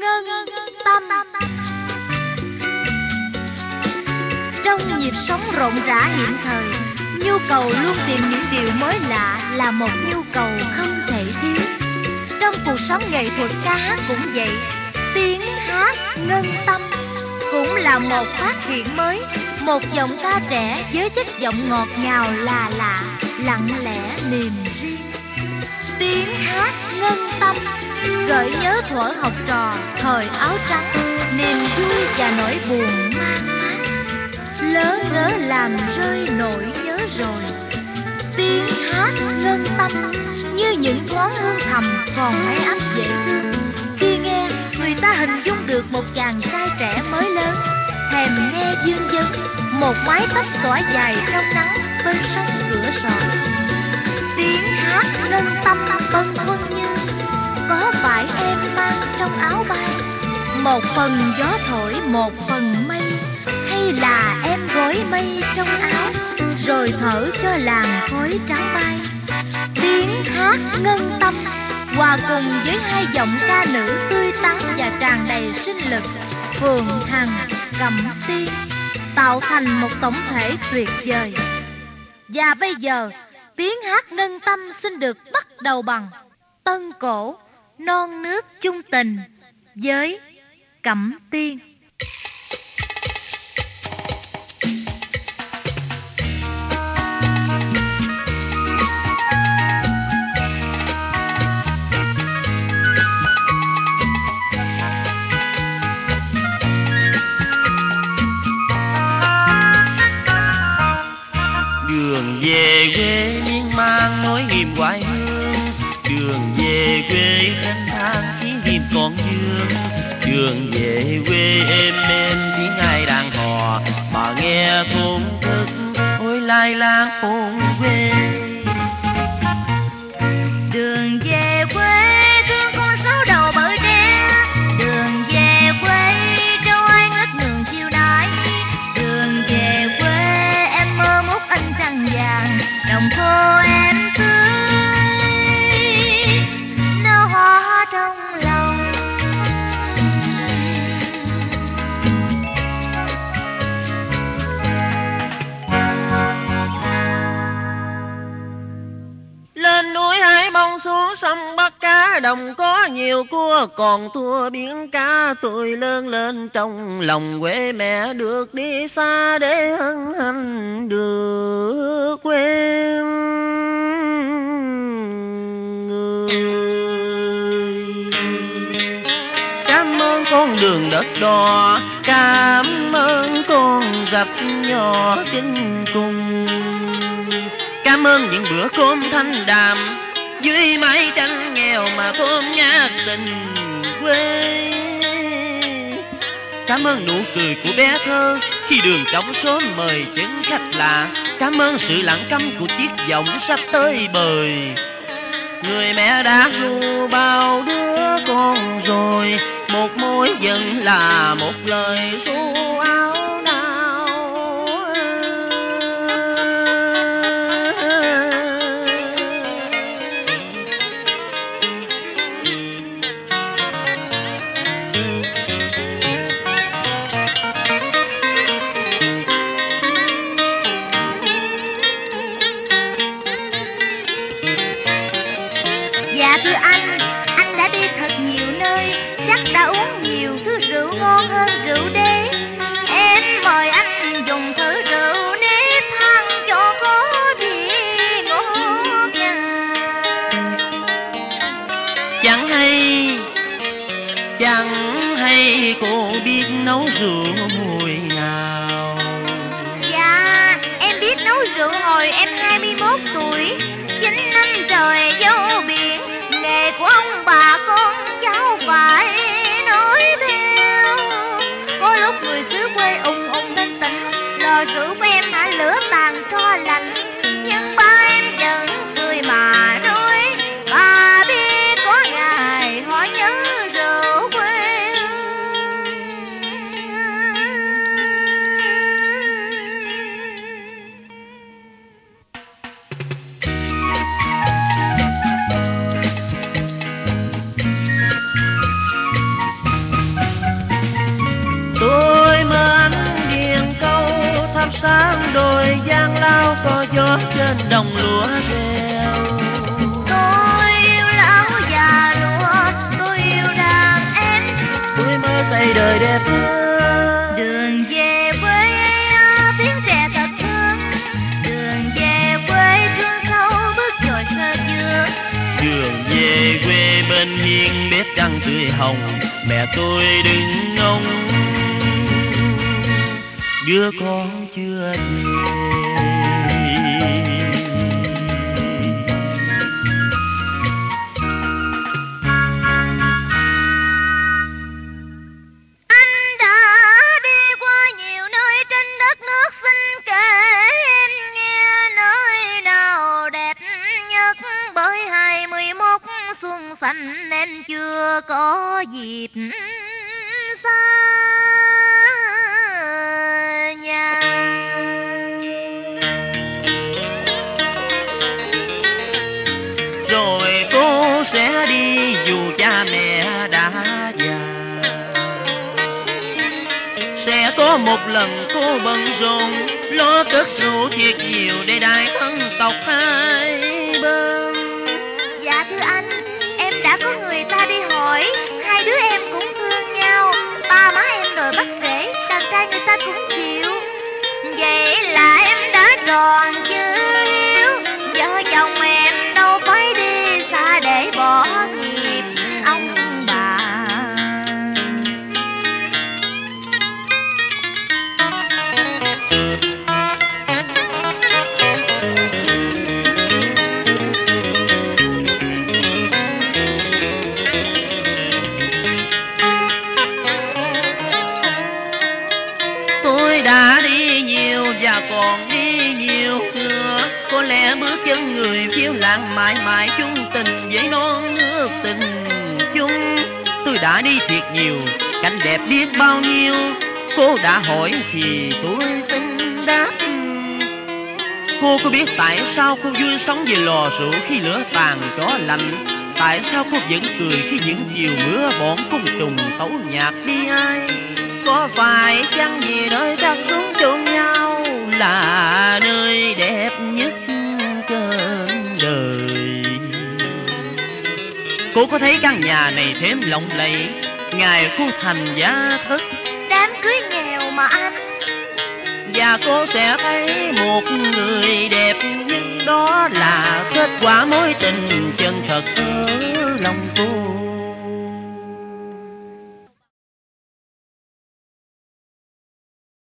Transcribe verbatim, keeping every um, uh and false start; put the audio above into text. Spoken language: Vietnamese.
ngân tâm. Trong nhịp sống rộn rã hiện thời, nhu cầu luôn tìm những điều mới lạ là một nhu cầu không thể thiếu. Trong cuộc sống nghệ thuật ca hát cũng vậy. Tiếng hát ngân tâm cũng là một phát hiện mới, một giọng ca trẻ với chất giọng ngọt ngào là lạ, lặng lẽ niềm riêng. Tiếng hát ngân tâm gợi nhớ thuở học trò thời áo trắng, niềm vui và nỗi buồn man mác, lỡ ngỡ làm rơi nỗi nhớ rồi. Tiếng hát ngân tâm như những thoáng hương thầm còn mái ấm dễ thương. Khi nghe, người ta hình dung được một chàng trai trẻ mới lớn, thèm nghe dương dân, một mái tóc xõa dài trong nắng bên sông cửa sổ. Tiếng hát ngân tâm bâng khuâng như có phải em mang trong áo bay, một phần gió thổi một phần mây, hay là em gói mây trong áo rồi thở cho làn khói trắng bay. Tiếng hát ngân tâm hòa cùng với hai giọng ca nữ tươi tắn và tràn đầy sinh lực, Phượng Hằng, Cẩm Tiên, tạo thành một tổng thể tuyệt vời. Và bây giờ, tiếng hát ngân tâm xin được bắt đầu bằng tân cổ Non Nước Chung Tình với Cẩm Tiên. Đường về quê miên man nỗi niềm hoài hương, đường về quê thanh thang tiếng niềm còn vương. Đường về quê êm êm tiếng ai đàn hò, mà nghe thổn thức ôi lai lang ôn quê. Đường về quê thương con sáo đầu bờ tre, đường về quê trâu ai ngất ngường chiều nay. Đường về quê em mơ mút ánh trăng vàng, đồng thô em tươi nở hoa trong lòng. Lên núi hái bông xuống sông bắt cá, đồng có nhiều cua còn thua biển cá. Tôi lớn lên trong lòng quê mẹ, được đi xa để hân hạnh được quen người. Cảm ơn con đường đất đỏ, cảm ơn con rạch nhỏ kinh cùng, cảm ơn những bữa cơm thanh đạm dưới mái tranh nghèo mà thơm ngát tình quê. Cảm ơn nụ cười của bé thơ khi đường trống số mời chân khách lạ. Cảm ơn sự lặng câm của chiếc giọng sắp tới bời. Người mẹ đã ru bao đứa con rồi, một mối giận là một lời ru áo. Dạ thưa anh, anh đã đi thật nhiều nơi, chắc đã uống nhiều thứ rượu ngon hơn rượu đế. Em mời anh dùng thử rượu nếp than cho có vị ngọt ngào. Chẳng hay, chẳng hay cô biết nấu rượu hồi nào? Dạ, em biết nấu rượu hồi em hai mươi mốt tuổi, chín năm trời dâu biển, nghề của ông bà con cháu phải nói theo. Có lúc người xứ quê ùng ùng lên tỉnh, lò rượu của em hả lửa tàn tro lạnh, nhưng ba em vẫn cười mà nói, bà biết có ngày họ nhớ rượu quê hương. trên đồng lúa reo. Tôi yêu lão già lúa, tôi yêu đàn em, tôi mới xây đời đẹp hơn. Đường về quê tiếng trẻ thật thương, đường về quê thương sâu bước dội sơ dừa. Đường về quê bên hiên bếp trăng tươi hồng, mẹ tôi đứng ngóng đứa con chưa về. Anh đã đi qua nhiều nơi trên đất nước, xin kể em nghe nơi nào đẹp nhất. Bởi hai mươi mốt xuân xanh nên chưa có dịp xa nhà. Rồi cô sẽ đi dù cha mẹ đã già. Sẽ có một lần cô bận rộn lo cất rượu thiệt nhiều để đại thân tộc hai bên. Dạ thưa anh, em đã có người ta đi hỏi, hai đứa em cũng thương nhau. Ba má em đòi bắt rễ, đàn trai người ta cũng chịu. Vậy là em đã tròn chữ hiếu, vợ chồng em đâu phải đi xa để bỏ nghiệp ông bà. Tôi đã đi nhiều và còn đi nhiều nữa. Có lẽ bước chân người phiêu lãng mãi mãi chung tình với non nước tình chung. Tôi đã đi thiệt nhiều, cảnh đẹp biết bao nhiêu. Cô đã hỏi thì tôi xin đáp. Cô có biết tại sao cô vui sống về lò rượu khi lửa tàn gió lạnh? Tại sao cô vẫn cười khi những chiều mưa bọn cung trùng tấu nhạc bi ai? Có phải chăng vì nơi thắt xuống chôn nhau là nơi đẹp nhất trên đời? Cô có thấy căn nhà này thêm lộng lẫy ngày cô thành gia thất? Đám cưới nghèo mà anh. Và cô sẽ thấy một người đẹp nhất, đó là kết quả mối tình chân thật ở lòng cô.